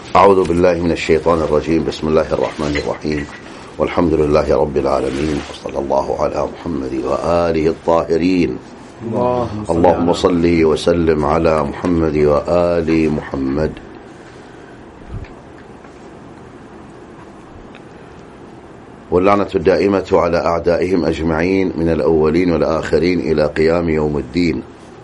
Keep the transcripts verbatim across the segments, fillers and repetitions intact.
أعوذ بالله من الشيطان الرجيم. بسم الله الرحمن الرحيم، والحمد لله رب العالمين، وصلى الله على محمد وآله الطاهرين. اللهم صل وسلم على محمد وآل محمد. واللعنة الدائمة على أعدائهم أجمعين من الأولين والآخرين إلى قيام يوم الدين.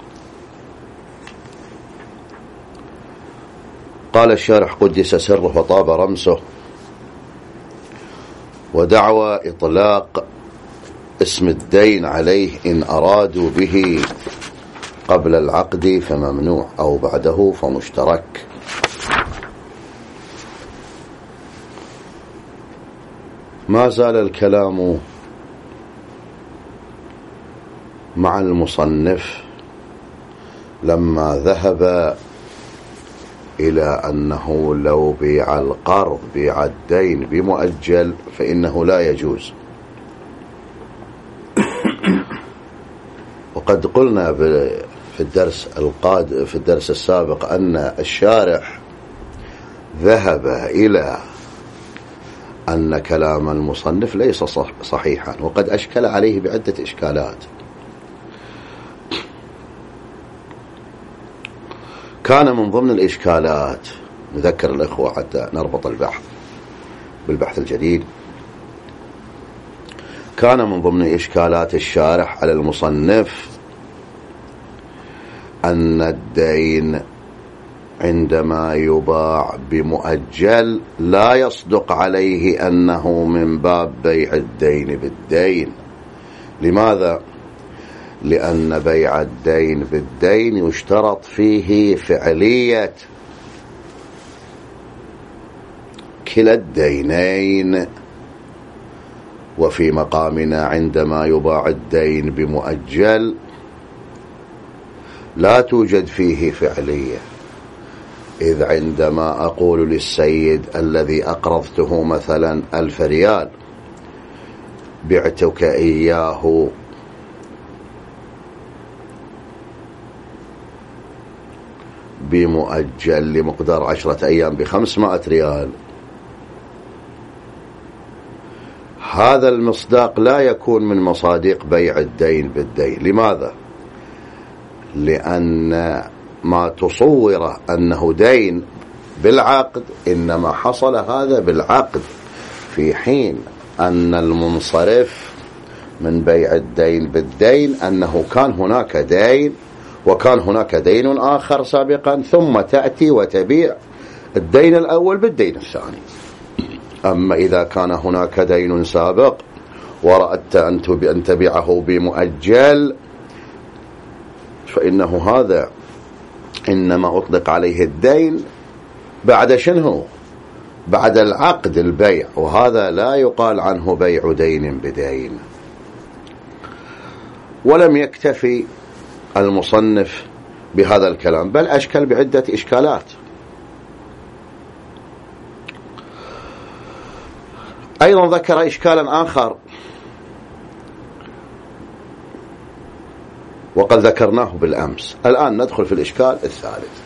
قال الشارح قدس سره وطاب رمسه: ودعوى إطلاق اسم الدين عليه إن أرادوا به قبل العقد فممنوع، أو بعده فمشترك. ما زال الكلام مع المصنف لما ذهب إلى أنه لو بيع القرض بيع الدين بمؤجل فإنه لا يجوز. وقد قلنا في الدرس القاد في الدرس السابق أن الشارح ذهب إلى أن كلام المصنف ليس صحيحا، وقد أشكل عليه بعدة إشكالات. كان من ضمن الإشكالات، نذكر الإخوة حتى نربط البحث بالبحث الجديد، كان من ضمن إشكالات الشارح على المصنف أن الدين عندما يباع بمؤجل لا يصدق عليه أنه من باب بيع الدين بالدين. لماذا؟ لأن بيع الدين بالدين يشترط فيه فعلية كلا الدينين، وفي مقامنا عندما يباع الدين بمؤجل لا توجد فيه فعلية. إذ عندما أقول للسيد الذي أقرضته مثلا ألف ريال بعتك إياه بمؤجل لمقدار عشرة أيام بخمسمائة ريال، هذا المصداق لا يكون من مصادق بيع الدين بالدين. لماذا؟ لأن ما تصور أنه دين بالعقد إنما حصل هذا بالعقد، في حين أن المنصرف من بيع الدين بالدين أنه كان هناك دين وكان هناك دين آخر سابقا، ثم تأتي وتبيع الدين الأول بالدين الثاني. أما إذا كان هناك دين سابق وأردت أن تبيعه بمؤجل فإنه هذا إنما أطلق عليه الدين بعد شنه؟ بعد العقد البيع، وهذا لا يقال عنه بيع دين بدين. ولم يكتفي المصنف بهذا الكلام، بل أشكل بعدة إشكالات. أيضا ذكر إشكالا آخر وقد ذكرناه بالأمس. الآن ندخل في الإشكال الثالث.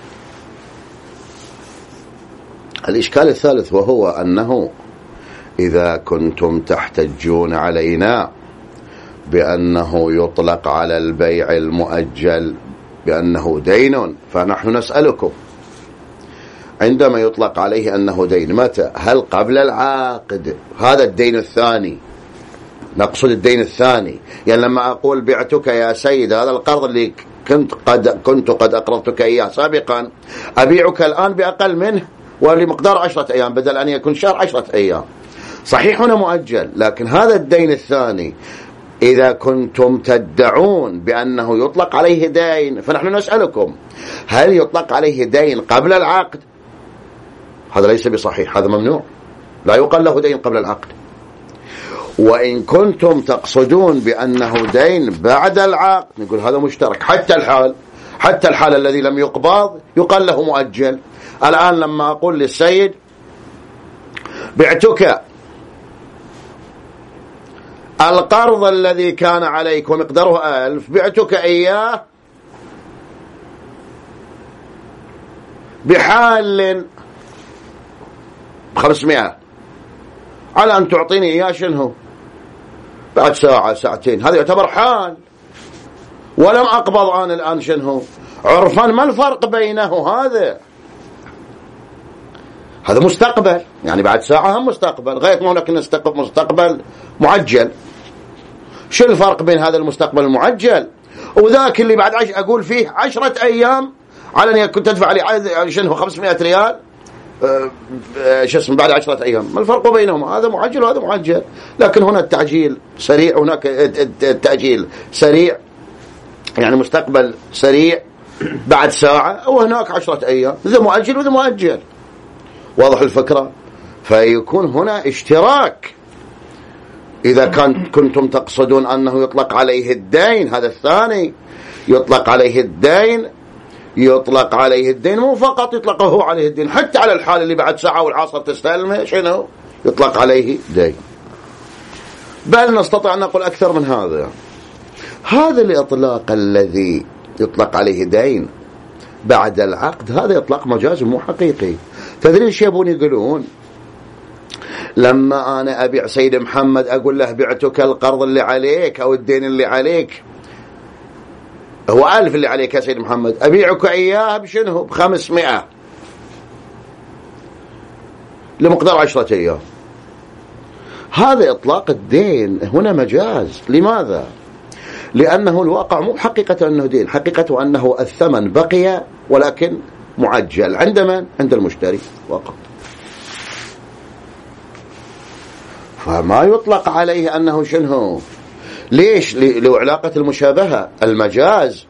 الإشكال الثالث وهو أنه إذا كنتم تحتجون علينا بأنه يطلق على البيع المؤجل بأنه دين، فنحن نسألكم عندما يطلق عليه أنه دين متى؟ هل قبل العقد؟ هذا الدين الثاني، نقصد الدين الثاني. يعني لما أقول بعتك يا سيد هذا القرض اللي كنت قد كنت قد أقرضتك إياه سابقا، أبيعك الآن بأقل منه ولمقدار عشرة أيام بدل أن يكون شهر عشرة أيام. صحيح هنا مؤجل، لكن هذا الدين الثاني إذا كنتم تدعون بأنه يطلق عليه دين فنحن نسألكم هل يطلق عليه دين قبل العقد؟ هذا ليس بصحيح، هذا ممنوع، لا يقال له دين قبل العقد. وإن كنتم تقصدون بأنه دين بعد العقد نقول هذا مشترك. حتى الحال حتى الحال الذي لم يقبض يقال له مؤجل. الآن لما أقول للسيد بعتك القرض الذي كان عليك ومقداره ألف، بعتك إياه بحال بخمسمائة على أن تعطيني إياه شنو بعد ساعة ساعتين، هذا يعتبر حال، ولم أقبض أنا الآن شنو عرفا. ما الفرق بينه؟ هذا هذا مستقبل، يعني بعد ساعة هم مستقبل، غير ما هناك مستقبل معجل. شو الفرق بين هذا المستقبل المعجل وذاك اللي بعد عش أقول فيه عشرة أيام على أن كنت تدفع لي شنو خمسمائة ريال شو اسمه بعد عشرة أيام؟ ما الفرق بينهما؟ هذا معجل وهذا معجل، لكن هنا التعجيل سريع وهناك التأجيل سريع، يعني مستقبل سريع بعد ساعة، وهناك عشرة أيام، ذا مؤجل وذا مؤجل. واضح الفكرة؟ فيكون هنا اشتراك. إذا كان كنتم تقصدون أنه يطلق عليه الدين، هذا الثاني يطلق عليه الدين، يطلق عليه الدين مو فقط يطلقه عليه الدين، حتى على الحال اللي بعد ساعة والعصر تستلمه شنو يطلق عليه دين. بل نستطيع أن نقول أكثر من هذا. هذا الإطلاق الذي يطلق عليه دين بعد العقد هذا إطلاق مجازي مو حقيقي. تدري ايش يبون يقولون؟ لما أنا أبيع سيد محمد أقول له بعتك القرض اللي عليك أو الدين اللي عليك، هو ألف اللي عليك يا سيد محمد، أبيعك إياه بشنه بخمسمائة لمقدار عشرة أيام. هذا إطلاق الدين هنا مجاز. لماذا؟ لأنه الواقع مو حقيقة أنه دين، حقيقة أنه الثمن بقي ولكن معجل. عند من؟ عند المشتري فقط. فما يطلق عليه أنه شنو. ليش؟ لعلاقة المشابهة. المجاز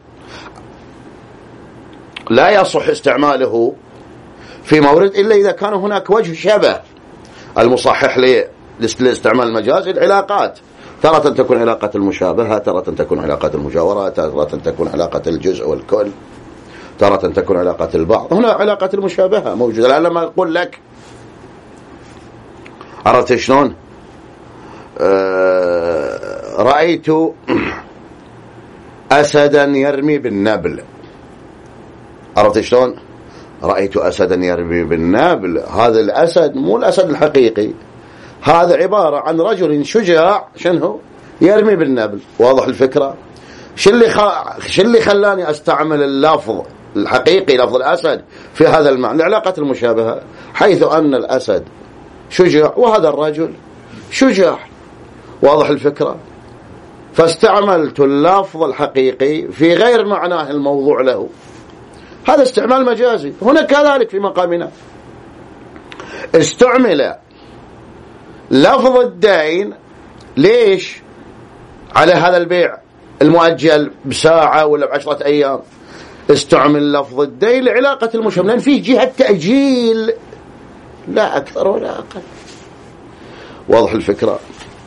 لا يصح استعماله في مورد إلا إذا كان هناك وجه شبه. المصحح لاستعمال المجاز العلاقات، تارة تكون علاقة المشابهة، تارة تكون علاقة المجاورة، تارة تكون علاقة الجزء والكل، تارة تكون علاقة البعض. هنا علاقة المشابهة موجودة. الآن لما أقول لك عرفت شلون؟ آه رأيت أسدا يرمي بالنبل. عرفت شلون؟ رأيت أسدا يرمي بالنبل. هذا الأسد مو الأسد الحقيقي، هذا عبارة عن رجل شجاع شنو يرمي بالنبل. واضح الفكرة؟ شو اللي خ... شو اللي خلاني أستعمل اللفظ الحقيقي لفظ الأسد في هذا المعنى؟ علاقة المشابهة، حيث أن الأسد شجاع وهذا الرجل شجاع. واضح الفكرة؟ فاستعملت اللفظ الحقيقي في غير معناه الموضوع له. هذا استعمال مجازي. هنا كذلك في مقامنا استعمل لفظ الدين. ليش؟ على هذا البيع المؤجل بساعة ولا بعشرة أيام استعمل لفظ الدين لعلاقة المشابهة، لأن فيه جهة تأجيل لا أكثر ولا أقل. واضح الفكرة؟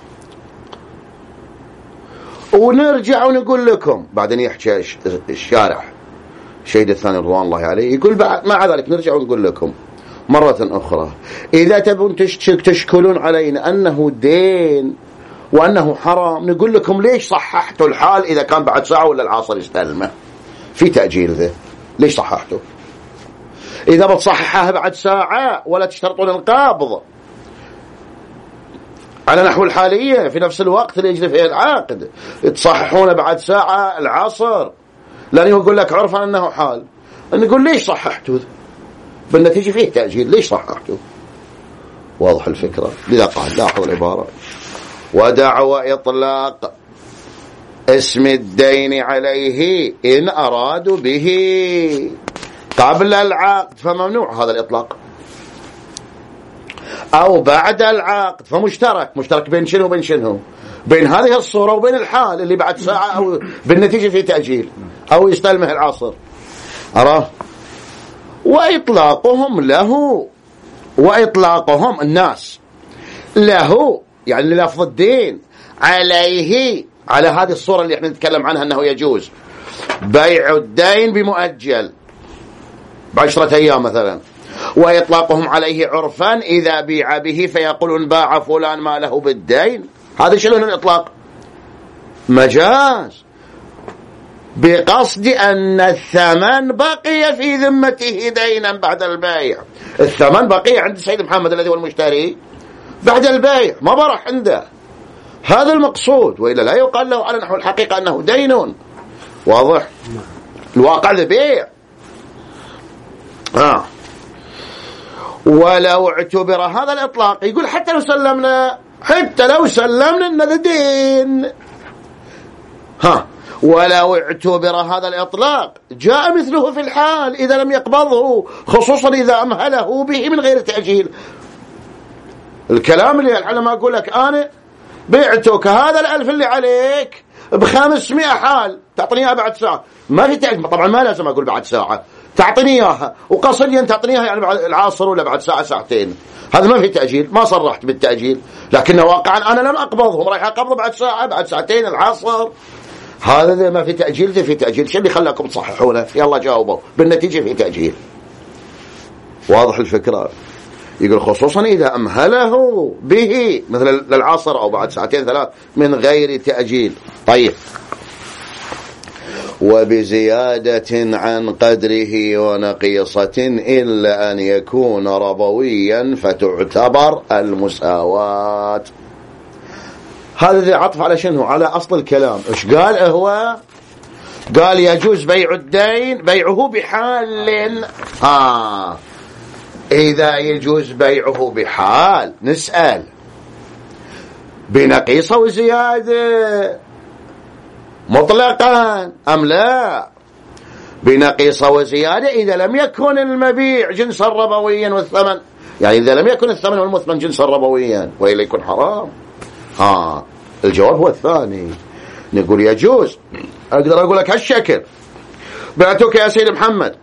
ونرجع ونقول لكم بعدين يحكي الشارح شيد الثاني رضوان الله عليه يقول مع ذلك نرجع ونقول لكم مرة أخرى إذا تبون تشكلون علينا أنه دين وأنه حرام، نقول لكم ليش صححتوا الحال إذا كان بعد ساعة ولا العصر يستلمه في تأجيل ذا؟ ليش صححتوا؟ إذا بتصححها بعد ساعة ولا تشترطون القابض على نحو الحالية في نفس الوقت اللي يجري فيه العقد، تصححون بعد ساعة العصر، لأن يقول لك عرفا أنه حال. نقول ليش صححتوا؟ بالنتيجة فيه تأجيل، ليش صححتوا؟ واضح الفكرة؟ لذا قال لاحظ العبارة: ودعوى إطلاق اسم الدين عليه إن أرادوا به قبل العقد فممنوع هذا الإطلاق، أو بعد العقد فمشترك. مشترك بين شنو وبين شنو؟ بين هذه الصورة وبين الحال اللي بعد ساعة أو بالنتيجة في تأجيل أو يستلمه العصر. أراه؟ وإطلاقهم له، وإطلاقهم الناس له يعني لفظ الدين عليه، على هذه الصورة اللي احنا نتكلم عنها أنه يجوز بيع الدين بمؤجل بعشرة أيام مثلا، وإطلاقهم عليه عرفا إذا بيع به فيقولون باع فلان ما له بالدين. هذا شنو الإطلاق؟ مجاز بقصد أن الثمن بقي في ذمته دينا بعد البيع، الثمن بقي عند السيد محمد الذي هو المشتري بعد البيع، ما برح عنده. هذا المقصود، وإلا لا يقال له على نحو الحقيقة أنه دين. واضح؟ الواقع ذا بيع. آه. ولو اعتبر هذا الإطلاق، يقول حتى لو سلمنا حتى لو سلمنا أن ذا دين، ها، ولو اعتبر هذا الإطلاق جاء مثله في الحال إذا لم يقبضه، خصوصا إذا أمهله به من غير تأجيل. الكلام اللي العلماء أقول لك أنا بعتك هذا الألف اللي عليك بخمسمائة حال، تعطيني إياها بعد ساعة، ما في تأجيل. طبعا ما لازم أقول بعد ساعة، تعطيني إياها وقصديا تعطيني إياها يعني بعد العصر ولا بعد ساعة ساعتين، هذا ما في تأجيل، ما صرحت بالتأجيل. لكن واقعا أنا لم أقبضهم، رايح أقبضه بعد ساعة بعد ساعتين العصر، هذا ما في تأجيل. ذي في تأجيل. شو اللي خلاكم تصححونه؟ يلا جاوبوا بالنتيجة في تأجيل. واضح الفكرة؟ يقول خصوصا إذا أمهله به مثل للعصر أو بعد ساعتين ثلاث من غير تأجيل. طيب، وبزيادة عن قدره ونقيصة إلا أن يكون ربويا فتعتبر المساواة. هذا ذي عطف على شنو؟ على أصل الكلام. إيش قال هو؟ قال يجوز بيع الدين بيعه بحال. آه إذا يجوز بيعه بحال نسأل بنقيصة وزيادة مطلقا أم لا؟ بنقيصة وزيادة إذا لم يكن المبيع جنسا ربويا والثمن، يعني إذا لم يكن الثمن والمثمن جنسا ربويا وإلا يكون حرام. آه الجواب هو الثاني. نقول يجوز. أقدر أقول لك هالشكل: بعتك يا سيد محمد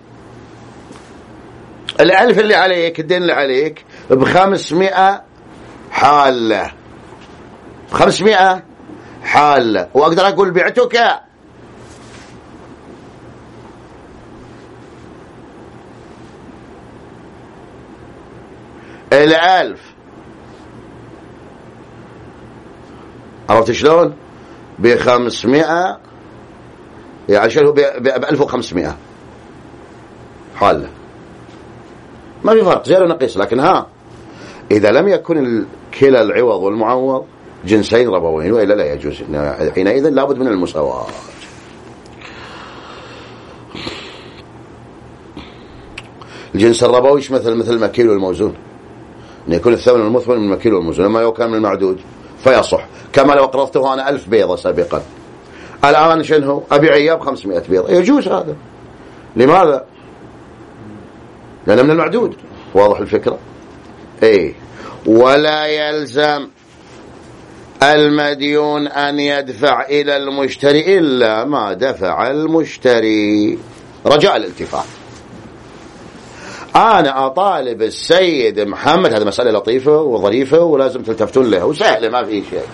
الألف اللي عليك، الدين اللي عليك بخمسمائة حالة، بخمسمائة حالة. وأقدر أقول بعتك الألف، عرفت شلون؟ بخمسمائة، يعني شنو؟ بألف وخمسمائة حالة، ما في فرق زيادة ونقيص. لكن ها إذا لم يكن كلا العوض والمعوض جنسين ربويين وإلا لا يجوز، حينئذ لابد من المساواة. الجنس الربوي مثل مثل المكيل والموزون، أن يكون الثمن المثمن من المكيل والموزون لما لو كان من المعدود فيصح. كما لو قرضته أنا ألف بيضة سابقا، الآن شنو أبيع إياه بخمسمائة بيضة، يجوز هذا. لماذا؟ لأنه من المعدود. واضح الفكرة؟ إيه. ولا يلزم المديون أن يدفع إلى المشتري إلا ما دفع المشتري رجاء الالتفات. أنا أطالب السيد محمد، هذا مسألة لطيفة وظريفة ولازم تلتفتون لها وسهلة ما في شيء.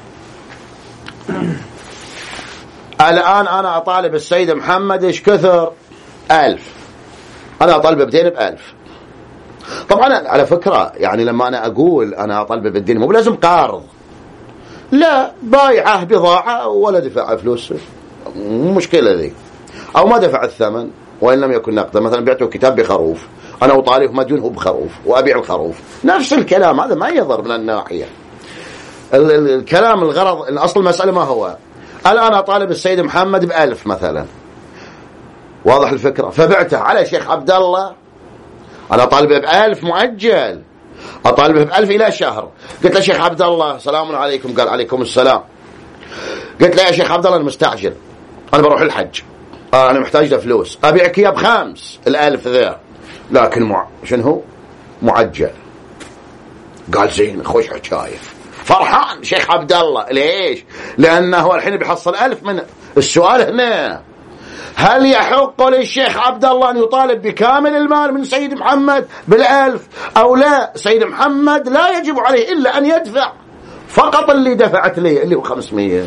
الآن أنا أطالب السيد محمد إيش كثر؟ ألف. أنا أطالب بدين بألف. طبعا على فكرة يعني لما أنا أقول أنا أطالب بالدين مو لازم قارض، لا، بايعه بضاعة ولا دفع فلوس، مو مشكلة ذي، أو ما دفع الثمن وإن لم يكن نقدا. مثلا بعته كتاب بخروف، أنا أطالب مديونه بخروف وأبيع الخروف، نفس الكلام، هذا ما يضر من الناحية الكلام. الغرض الأصل المسألة ما هو؟ الآن أطالب السيد محمد بألف مثلا، واضح الفكرة، فبعته على شيخ عبد الله، أنا أطالبه بألف مؤجل، أطالبه بألف إلى شهر. قلت له شيخ عبد الله السلام عليكم، قال عليكم السلام. قلت له يا شيخ عبد الله أنا مستعجل، أنا بروح الحج، آه أنا محتاج له فلوس، أبيعك إياه بخمس الألف ذا، لكن مع شنو هو معجل. قال زين، خوش حكاية، فرحان شيخ عبد الله. ليش؟ لأنه الحين بيحصل ألف. من السؤال هنا، هل يحق للشيخ عبد الله أن يطالب بكامل المال من سيد محمد بالألف أو لا؟ سيد محمد لا يجب عليه إلا أن يدفع فقط اللي دفعت لي اللي هو خمسمية.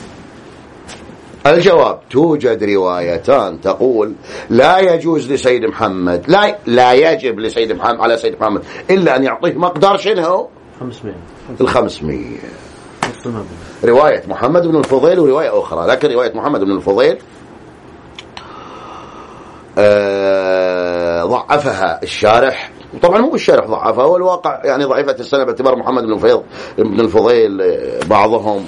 الجواب: توجد روايتان تقول لا يجوز لسيد محمد، لا لا يجب لسيد محمد على سيد محمد إلا أن يعطيه مقدار شنو؟ خمسمية. الخمسمية. رواية محمد بن الفضيل ورواية أخرى، لكن رواية محمد بن الفضيل آه ضعفها الشارح طبعا مو الشارح ضعفها، هو الواقع يعني ضعيفة السنة باعتبار محمد بن الفضيل بن الفضيل بعضهم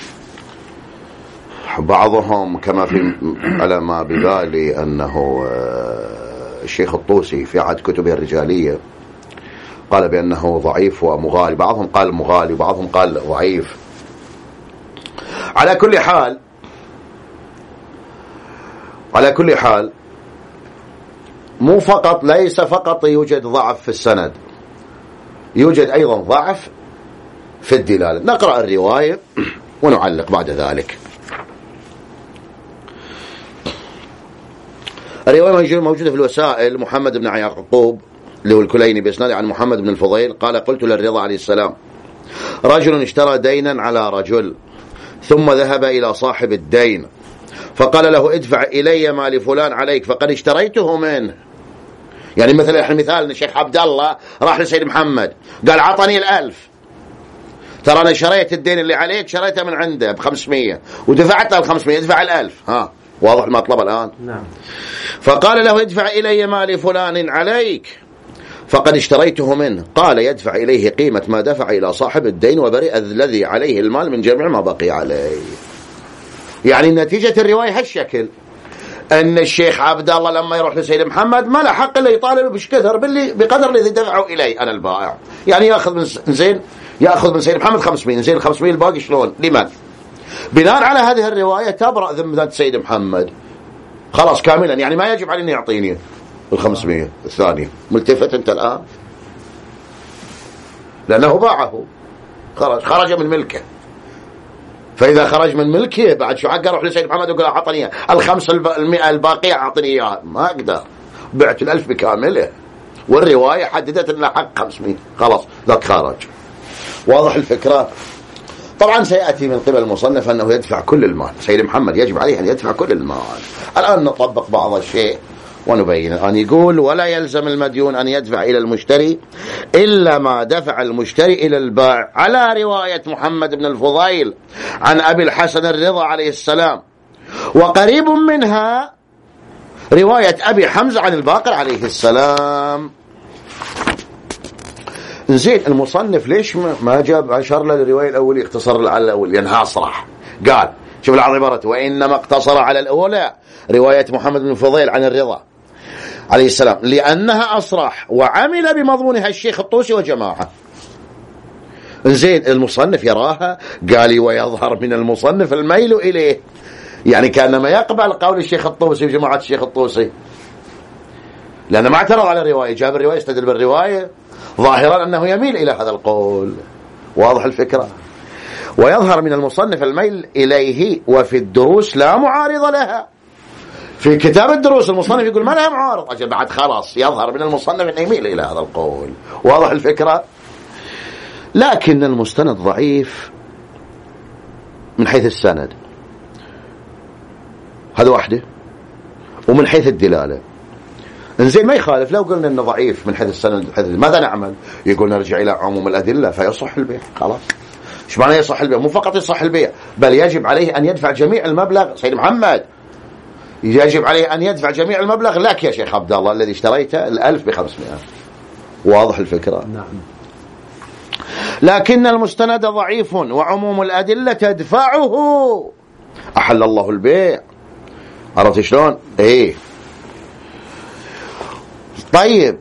بعضهم كما في على ما ببالي أنه الشيخ الطوسي في أحد كتبه الرجالية قال بأنه ضعيف ومغالي، بعضهم قال مغالي وبعضهم قال ضعيف. على كل حال على كل حال مو فقط ليس فقط يوجد ضعف في السند، يوجد أيضا ضعف في الدلالة. نقرأ الرواية ونعلق بعد ذلك. الرواية موجودة في الوسائل. محمد بن يعقوب اللي هو الكليني بإسناد عن محمد بن الفضيل قال قلت للرضا عليه السلام رجل اشترى دينا على رجل ثم ذهب إلى صاحب الدين فقال له ادفع إلي ما لفلان عليك فقد اشتريته منه. يعني مثلا المثال الشيخ عبد الله راح لسيد محمد قال عطني الألف، ترى أنا شريت الدين اللي عليك شريته من عنده بخمسمية ودفعت له الخمسمية، ادفع الألف. ها واضح المطلب الآن؟ نعم. فقال له ادفع إلي ما لفلان عليك فقد اشتريته منه. قال يدفع إليه قيمة ما دفع إلى صاحب الدين وبرئ الذي عليه المال من جميع ما بقي عليه. يعني نتيجة الرواية هالشكل أن الشيخ عبد الله لما يروح لسيد محمد ما له حق إلا يطالب بشكثر باللي بقدر الذي دفعه إليه أنا البائع. يعني يأخذ من زين يأخذ من سيد محمد خمسمية، زين الخمسمية الباقي شلون لمن؟ بناء على هذه الرواية تبرأ ذمة سيد محمد خلاص كاملا، يعني ما يجب عليه أن يعطيني الخمسمية الثانية. ملتفت أنت الآن لأنه باعه، خرج خرج من ملكه. فإذا خرج من ملكه بعد شو حق أروح لسيد محمد وقال أعطني الخمسة المئة الباقية أعطني إياها؟ ما أقدر، بعت الألف بكامله والرواية حددت أن حق خمسمية خلاص ذاك خارج. واضح الفكرة؟ طبعا سيأتي من قبل المصنف أنه يدفع كل المال، سيد محمد يجب عليه أن يدفع كل المال. الآن نطبق بعض الشيء ونبين. الآن يقول ولا يلزم المديون أن يدفع إلى المشتري إلا ما دفع المشتري إلى البائع، على رواية محمد بن الفضيل عن أبي الحسن الرضا عليه السلام، وقريب منها رواية أبي حمزة عن الباقر عليه السلام. زين المصنف ليش ما جاب عشر له الرواية الأولى اختصر على الأول؟ لأنها أصرح. قال شوف العبارة وإنما اقتصر على الأولى رواية محمد بن الفضيل عن الرضا عليه السلام لأنها أصرح وعمل بمضمونها الشيخ الطوسي وجماعة. زين المصنف يراها قال ويظهر من المصنف الميل إليه، يعني كأنما يقبل قول الشيخ الطوسي وجماعة الشيخ الطوسي لأنه ما اعترض على الرواية، جاب الرواية استدل بالرواية ظاهرا أنه يميل إلى هذا القول. واضح الفكرة؟ ويظهر من المصنف الميل إليه وفي الدروس لا معارض لها. في كتاب الدروس المصنف يقول ما لها معارض، أجل بعد خلاص يظهر من المصنف أنه يميل إلى هذا القول. واضح الفكرة؟ لكن المستند ضعيف من حيث السند، هذا واحدة، ومن حيث الدلالة. انزين ما يخالف لو قلنا انه ضعيف من حيث السند حيث ماذا نعمل؟ يقول نرجع الى عموم الادله فيصح البيع. خلاص ايش معنى يصح البيع؟ مو فقط يصح البيع بل يجب عليه ان يدفع جميع المبلغ. سيد محمد يجب عليه ان يدفع جميع المبلغ لك يا شيخ عبد الله الذي اشتريته الألف بخمسمائة. واضح الفكرة؟ نعم. لكن المستند ضعيف وعموم الادله تدفعه. احل الله البيع، عرفت شلون؟ ايه طيب.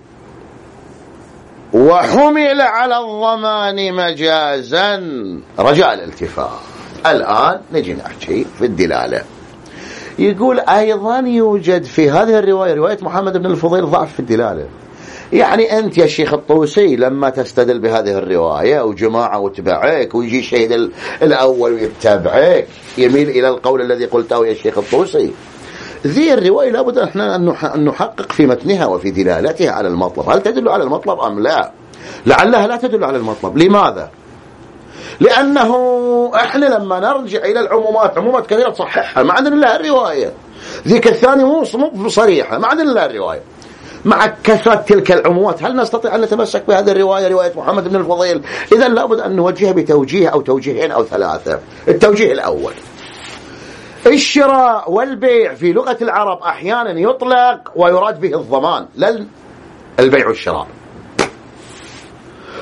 وحمل على الضمان مجازا رجاء الالتفات. الآن نجي نحكي في الدلالة. يقول أيضا يوجد في هذه الرواية رواية محمد بن الفضيل ضعف في الدلالة. يعني أنت يا شيخ الطوسي لما تستدل بهذه الرواية وجماعة وتبعك ويجي الشهيد الأول ويتبعك يميل إلى القول الذي قلته يا شيخ الطوسي، ذي الرواية لابد احنا أن نحقق في متنها وفي دلالتها على المطلب، هل تدل على المطلب أم لا؟ لعلها لا تدل على المطلب. لماذا؟ لأنه احنا لما نرجع إلى العمومات، عمومات كثيرة تصححها ما عندنا إلا الرواية، ذيك الثانية مو صريحة ما عندنا إلا الرواية. مع كثرة تلك العمومات هل نستطيع أن نتمسك بهذه الرواية رواية محمد بن الفضيل؟ إذا لابد أن نوجهها بتوجيه أو توجيهين أو ثلاثة. التوجيه الأول، الشراء والبيع في لغة العرب أحيانا يطلق ويراد به الضمان، لا البيع والشراء.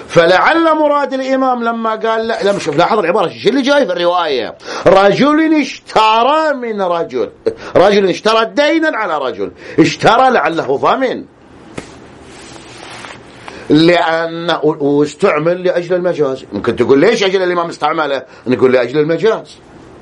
فلعل مراد الإمام لما قال لا لما شوف لاحظ العبارة شو اللي جاي في الرواية، رجل اشترى من رجل، رجل اشترى دينا على رجل، اشترى لعله ضمن، لأنه واستعمل لأجل المجاز. ممكن تقول ليش أجل الإمام استعمله؟ نقول لأجل المجاز.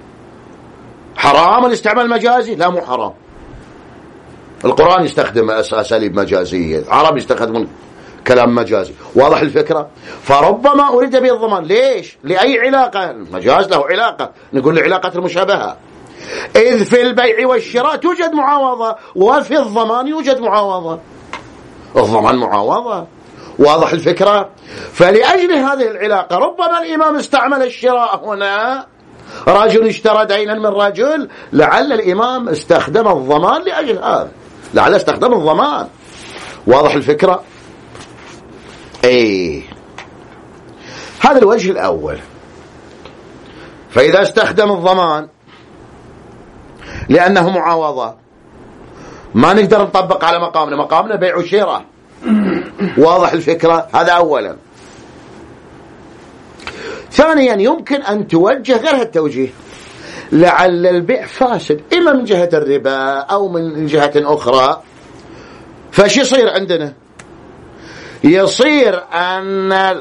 حرام الاستعمال المجازي؟ لا مو حرام، القرآن يستخدم أساليب مجازية، العرب يستخدمون كلام مجازي. واضح الفكرة؟ فربما أريد به الضمان. ليش؟ لأي علاقة؟ المجاز له علاقة، نقول له علاقة المشابهة، إذ في البيع والشراء توجد معاوضة وفي الضمان يوجد معاوضة، الضمان معاوضة. واضح الفكرة؟ فلأجل هذه العلاقة ربما الإمام استعمل الشراء هنا، رجل اشترى دينا من رجل، لعل الإمام استخدم الضمان لأجل هذا، لعل استخدم الضمان. واضح الفكرة؟ ايه، هذا الوجه الأول. فإذا استخدم الضمان لأنه معاوضة ما نقدر نطبق على مقامنا، مقامنا بيع وشراء. واضح الفكرة؟ هذا أولا. ثانيا يمكن أن توجه غير هالتوجيه، لعل البيع فاسد إما من جهة الربا أو من جهة أخرى. فش يصير عندنا؟ يصير أن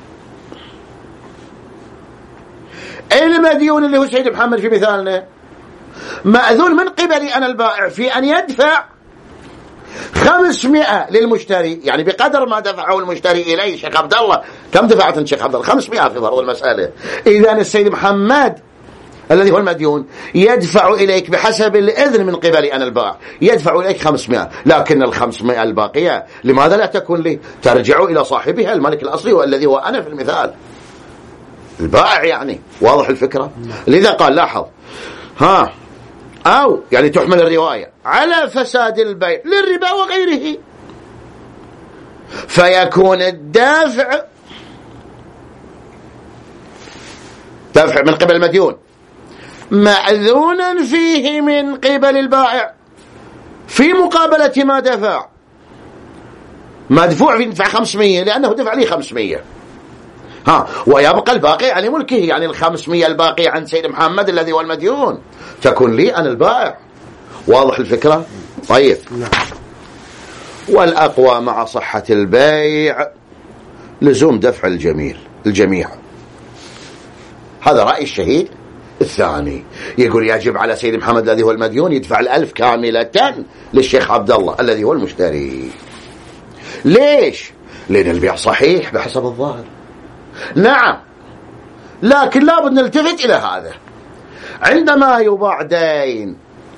المديون اللي هو سيد محمد في مثالنا مأذون من قبلي أنا البائع في أن يدفع خمسمائة للمشتري، يعني بقدر ما دفعه المشتري إليه. شيخ عبد الله كم دفعت انت شيخ عبد الله؟ خمسمائة في فرض المسألة. إذا السيد محمد الذي هو المديون يدفع إليك بحسب الإذن من قبلي أنا البائع، يدفع إليك خمسمائة، لكن الخمسمائة الباقية لماذا لا تكون لي؟ ترجع إلى صاحبها الملك الأصلي والذي هو أنا في المثال، البائع يعني. واضح الفكرة؟ لذا قال لاحظ ها أو يعني تحمل الرواية على فساد البيع للربا وغيره، فيكون الدافع دافع من قبل المديون مأذونا فيه من قبل البائع في مقابلة ما دفع، مدفوع في دفع خمسمية لأنه دفع لي خمسمية، ها ويبقى الباقي عن ملكه، يعني الخمسمية الباقي عن سيد محمد الذي هو المديون تكون لي أنا البائع. واضح الفكرة؟ طيب. والأقوى مع صحة البيع لزوم دفع الجميل الجميع، هذا رأي الشهيد الثاني. يقول يجب على سيد محمد الذي هو المديون يدفع الألف كاملة للشيخ عبد الله الذي هو المشتري. ليش؟ لأن البيع صحيح بحسب الظاهر، نعم، لكن لابد نلتفت إلى هذا. عندما يباع دين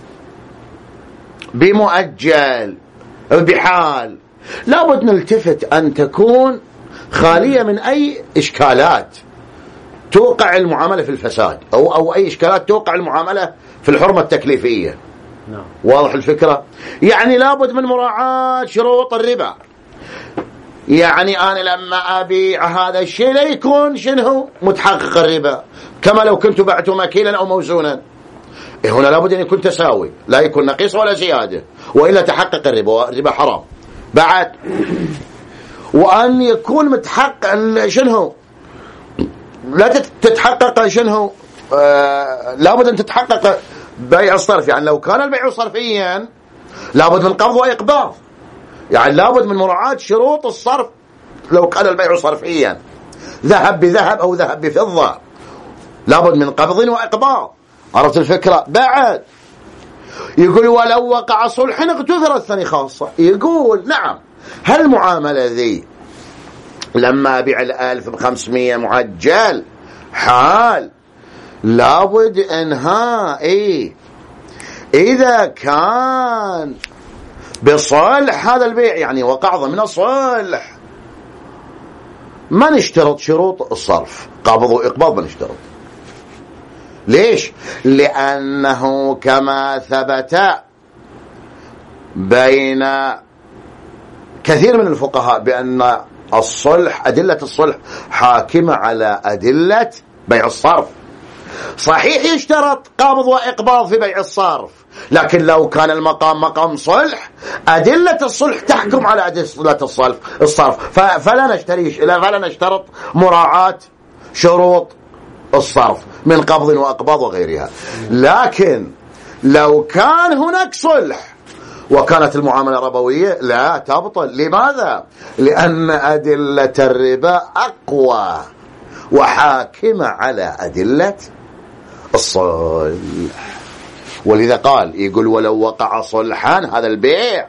بمؤجل بحال لابد نلتفت أن تكون خالية من أي إشكالات توقع المعاملة في الفساد أو, أو أي إشكالات توقع المعاملة في الحرمة التكليفية. نعم. واضح الفكرة؟ يعني لابد من مراعاة شروط الربا، يعني أنا لما أبيع هذا الشيء لا يكون شنو متحقق الربا كما لو كنت بعت مكيلا أو موزونا، هنا لابد أن يكون تساوي، لا يكون نقيص ولا زيادة، وإلا تحقق الربا، الربا حرام. بعد وأن يكون متحقق شنو لا تتحقق شنو آه لابد أن تتحقق بيع الصرف، يعني لو كان البيع صرفيا لابد من قبض وإقباض، يعني لابد من مراعاة شروط الصرف لو كان البيع صرفيا، ذهب بذهب أو ذهب بفضة، لابد من قبض وإقباض. عرفت الفكرة؟ بعد يقول ولو وقع صلح اغتفر الثاني خاصة. يقول نعم، هالمعاملة ذي لما أبيع الألف بخمسمية معجل حال لابد انها ايه إذا كان بصالح هذا البيع، يعني وقع ضمن الصالح، ما نشترط شروط الصرف قبض وإقباض، ما نشترط. ليش؟ لأنه كما ثبت بين كثير من الفقهاء بأن الصلح أدلة الصلح حاكمة على أدلة بيع الصرف. صحيح يشترط قبض وإقباض في بيع الصرف، لكن لو كان المقام مقام صلح أدلة الصلح تحكم على أدلة الصرف الصرف فلا نشتريش فلا نشترط مراعاة شروط الصرف من قبض وأقباض وغيرها. لكن لو كان هناك صلح وكانت المعاملة ربوية لا تبطل. لماذا؟ لأن أدلة الربا أقوى وحاكمة على أدلة الصلح. ولذا قال يقول ولو وقع صلحان هذا البيع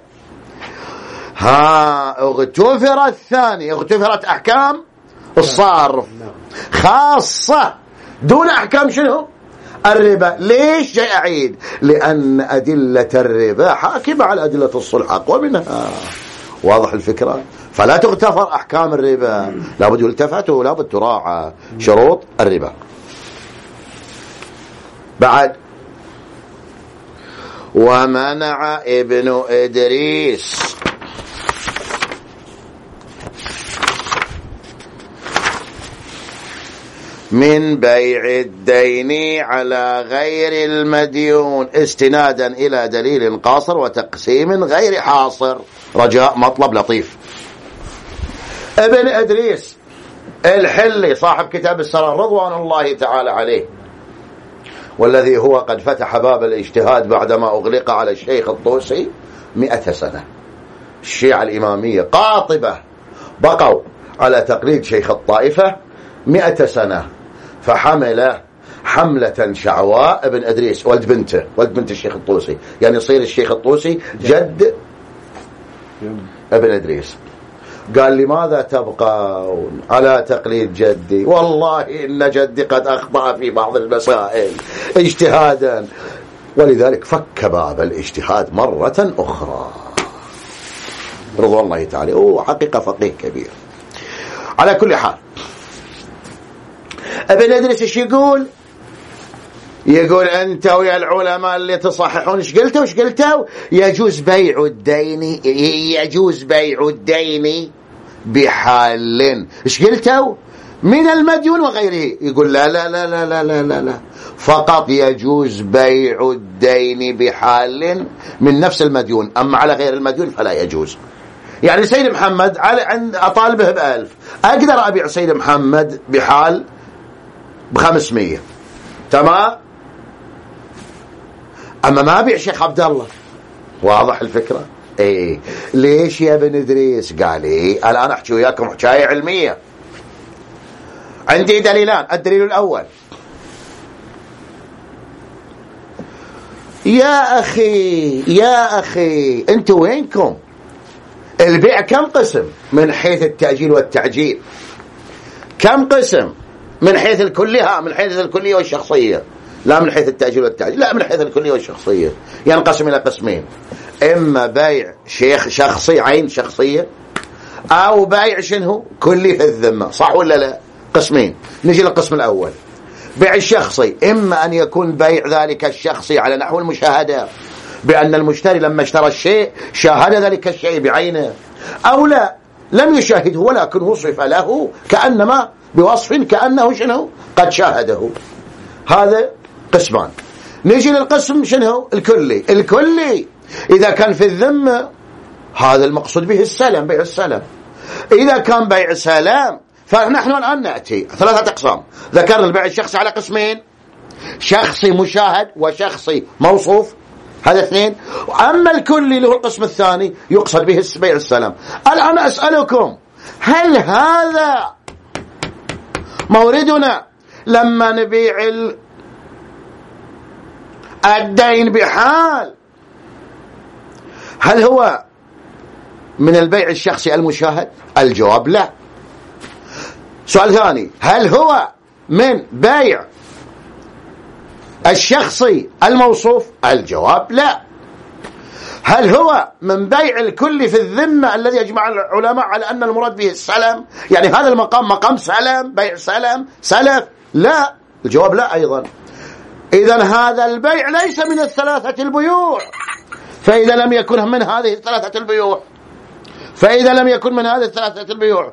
ها اغتفر الثاني، اغتفرت أحكام الصرف خاصة دون أحكام شنو الربا. ليش جاي أعيد؟ لأن أدلة الربا حاكمة على أدلة الصلح أقوى منها. واضح الفكرة؟ فلا تغتفر أحكام الربا، لابد يلتفت ولابد تراعى شروط الربا. بعد ومنع ابن إدريس من بيع الدين على غير المديون استنادا إلى دليل قاصر وتقسيم غير حاصر. رجاء مطلب لطيف. ابن إدريس الحلي صاحب كتاب السرار رضوان الله تعالى عليه، والذي هو قد فتح باب الاجتهاد بعدما أغلق على الشيخ الطوسي مئة سنة. الشيعة الإمامية قاطبة بقوا على تقليد شيخ الطائفة مئة سنة، فحمل حملة شعواء ابن إدريس ولد بنته ولد بنت الشيخ الطوسي، يعني يصير الشيخ الطوسي جد ابن إدريس. قال لماذا تبقون على تقليد جدي؟ والله إن جدي قد أخطأ في بعض المسائل اجتهادا، ولذلك فك باب الاجتهاد مرة أخرى رضوان الله تعالى. هو حقيقة فقيه كبير. على كل حال ابن إدريس ايش يقول؟ يقول انت ويا العلماء اللي تصححون ايش قلتوا ايش قلتوا يجوز بيع الدين، يجوز بيع الدين بحال ايش قلتوا من المديون وغيره. يقول لا لا لا لا لا لا لا, لا. فقط يجوز بيع الدين بحال من نفس المديون، اما على غير المديون فلا يجوز. يعني سيد محمد على عند اطالبه بألف، اقدر ابيع سيد محمد بحال بخمسمية، تمام، اما ما ابيع شيخ عبد الله. واضح الفكرة؟ ايه. ليش يا ابن إدريس؟ قال ايه الان احكي وياكم حكاية علمية. عندي دليلان. الدليل الاول يا اخي يا اخي انتوا وينكم؟ البيع كم قسم من حيث التأجيل والتعجيل؟ كم قسم من حيث الكلية؟ من حيث الكلية والشخصية، لا من حيث التأجيل والتعجيل، لا من حيث الكلية والشخصية. ينقسم إلى قسمين، إما بيع شيخ شخصي عين شخصية، أو بيع شنو كلي في الذمة. صح ولا لا؟ قسمين. نجي للقسم الأول، بيع الشخصي. إما أن يكون بيع ذلك الشخصي على نحو المشاهدة، بأن المشتري لما اشترى الشيء شاهد ذلك الشيء بعينه، أو لا لم يشاهده ولكن وصف له كأنما بوصف كأنه شنو قد شاهده. هذا قسمان. نجي للقسم شنو الكلي. الكلي إذا كان في الذمة هذا المقصود به السلام، بيع السلام. إذا كان بيع سلام فنحن الآن نأتي ثلاثة أقسام. ذكرنا البيع الشخصي على قسمين، شخصي مشاهد وشخصي موصوف، هذا اثنين. أما الكلي اللي هو القسم الثاني يقصد به بيع السلام. الآن أسألكم، هل هذا موردنا لما نبيع الدين بحال هل هو من البيع الشخصي المشاهد؟ الجواب لا. سؤال ثاني، هل هو من بيع الشخصي الموصوف؟ الجواب لا. هل هو من بيع الكل في الذمة الذي يجمع العلماء على أن المراد به السلام؟ يعني هذا المقام مقام سلام، بيع سلام سلف؟ لا، الجواب لا أيضا. إذن هذا البيع ليس من الثلاثة البيوع. فإذا لم يكن من هذه الثلاثة البيوع فإذا لم يكن من هذه الثلاثة البيوع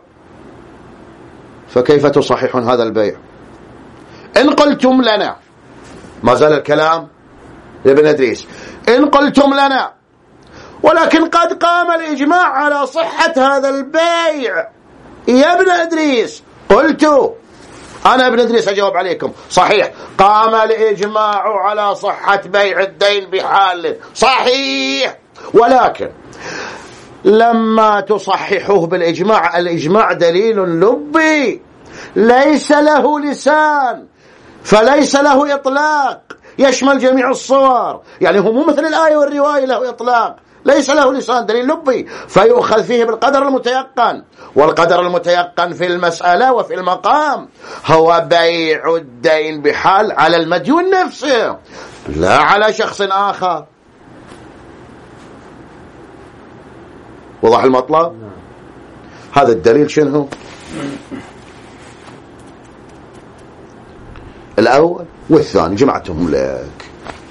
فكيف تصححون هذا البيع؟ إن قلتم لنا، ما زال الكلام لابن إدريس، إن قلتم لنا ولكن قد قام الإجماع على صحة هذا البيع يا ابن إدريس، قلت أنا ابن إدريس أجاوب عليكم صحيح، قام الإجماع على صحة بيع الدين بحال صحيح، ولكن لما تصححوه بالإجماع، الإجماع دليل لبي ليس له لسان، فليس له إطلاق يشمل جميع الصور، يعني هو مو مثل الآية والرواية له إطلاق، ليس له لسان، دليل لبي، فيؤخذ فيه بالقدر المتيقن، والقدر المتيقن في المسألة وفي المقام هو بيع الدين بحال على المديون نفسه لا على شخص آخر. وضح المطلب؟ هذا الدليل شنو؟ الأول والثاني جمعتهم لك.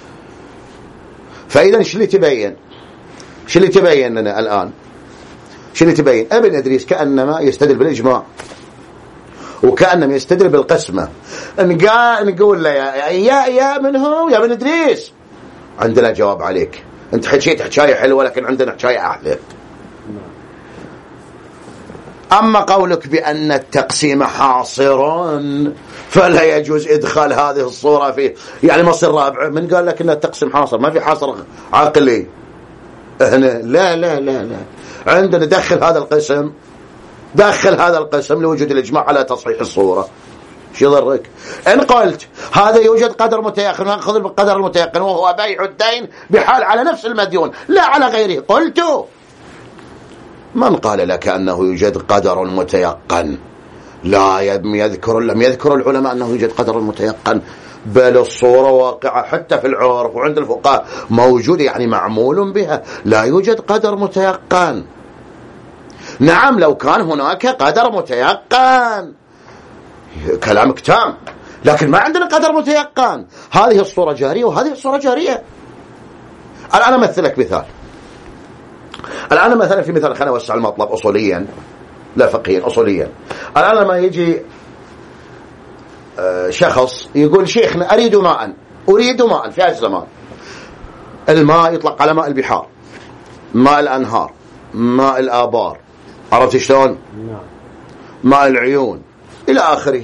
فإذا شو اللي تبين؟ شو اللي تبين لنا الآن؟ شو اللي تبين؟ ابن إدريس كأنما يستدل بالإجماع وكأنما يستدل بالقسمة. نقول له يا يا يا من هو يا ابن إدريس، عندنا جواب عليك، أنت حكيت حكاية حلوة لكن عندنا حكاية أحلى. أما قولك بأن التقسيم حاصر فلا يجوز إدخال هذه الصورة فيه، يعني مصير رابع، من قال لك أن التقسيم حاصر؟ ما في حاصر عقلي هنا، لا لا لا لا، عندنا دخل هذا القسم، دخل هذا القسم لوجود الإجماع على تصحيح الصورة. شو يضرك؟ إن قلت هذا يوجد قدر متيقن، نأخذ بالقدر المتيقن وهو بيع الدين بحال على نفس المديون لا على غيره، قلت من قال لك أنه يوجد قدر متيقن؟ لا يذكر، لم يذكر العلماء أنه يوجد قدر متيقن، بل الصورة واقعة حتى في العرف وعند الفقهاء موجودة، يعني معمول بها، لا يوجد قدر متيقن. نعم لو كان هناك قدر متيقن كلامك تام، لكن ما عندنا قدر متيقن. هذه الصورة جارية وهذه الصورة جارية. الآن أمثلك مثال، الآن مثلا في مثال، خلينا نوسع المطلب أصوليا لا فقهيا، أصوليا. الآن لما يجي شخص يقول شيخنا أريد ماء، أريد ماء في هذا الزمان، الماء يطلق على ماء البحار، ماء الأنهار، ماء الآبار، عرفت شلون؟ ماء العيون إلى آخره،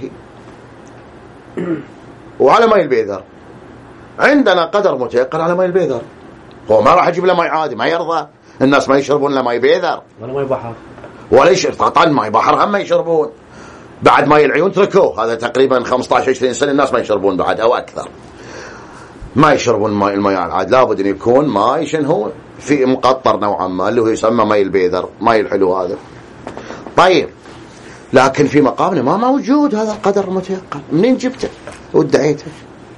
وعلى ماء البيذر عندنا قدر متيقن على ماء البيذر. هو ما راح يجيب له ماء عادي، ما يرضى الناس ما يشربون له ماء بيذر ولا ماء بحر ولا يشرب، طبعا ماء بحر هم ما يشربون. بعد ماء العيون تركوه، هذا تقريبا خمسة عشر عشرين سنة الناس ما يشربون بعد أو أكثر، ما يشربون ماء الماء العاد، لابد أن يكون ماء شنو هو في مقطر نوعا ما اللي هو يسمى ماء البيذر، ماء الحلو هذا. طيب لكن في مقامنا ما موجود هذا القدر المتيقن، منين جبته وادعيته؟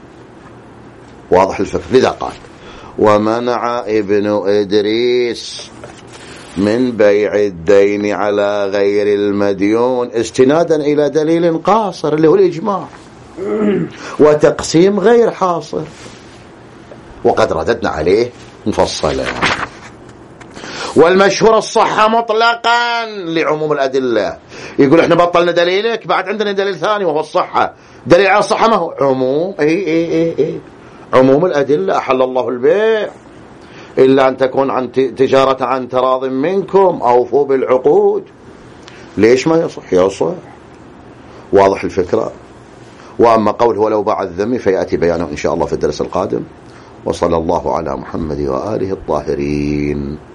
واضح الفكر. لذا قال ومنع ابن إدريس من بيع الدين على غير المديون استنادا إلى دليل قاصر اللي هو الإجماع، وتقسيم غير حاصر، وقد رددنا عليه مفصلا. والمشهور الصحة مطلقا لعموم الأدلة. يقول احنا بطلنا دليلك، بعد عندنا دليل ثاني وهو الصحة. دليل على الصحة ما هو؟ عموم اي اي اي اي عموم الأدلة. أحل الله البيع إلا أن تكون عن تجارة عن تراض منكم، أوفوا بالعقود. ليش ما يصح؟ يصح. واضح الفكرة. وأما قول ولو باع الذم فيأتي بيانه إن شاء الله في الدرس القادم. وصلى الله على محمد وآله الطاهرين.